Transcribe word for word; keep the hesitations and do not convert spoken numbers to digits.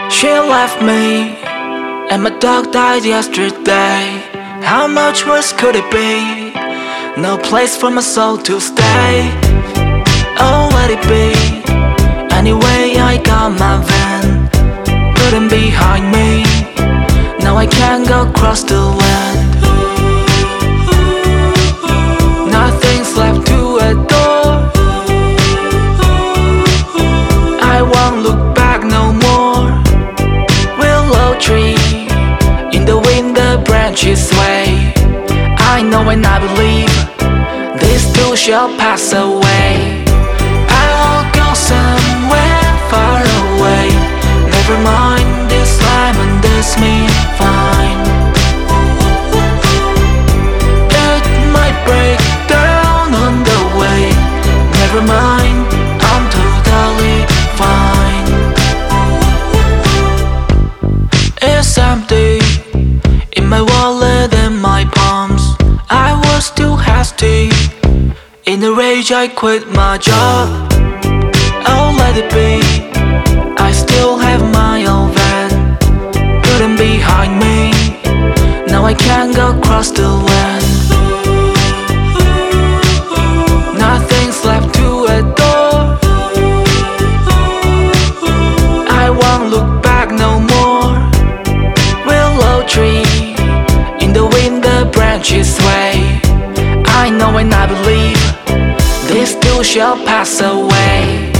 She left me, and my dog died yesterday. How much worse could it be? No place for my soul to stay. Oh, let it be. Anyway, I got my van, putting behind me. Now I can't go across the land. Nothing's left to adore. I won't look back no more. Willow tree, in the wind the branches sway. I know and I believe this too shall pass away. I'll go somewhere far away. Never mind this time and this me fine. It might break down on the way. Never mind, I'm totally fine. It's empty in my wallet and my palms. I was too hasty. In a rage I quit my job. Oh, let it be. I still have my own van, putting behind me. Now I can't go across the land. Nothing's left to adore. I won't look back no more. Willow tree, in the wind the branches sway. I know and I believe this too shall pass away.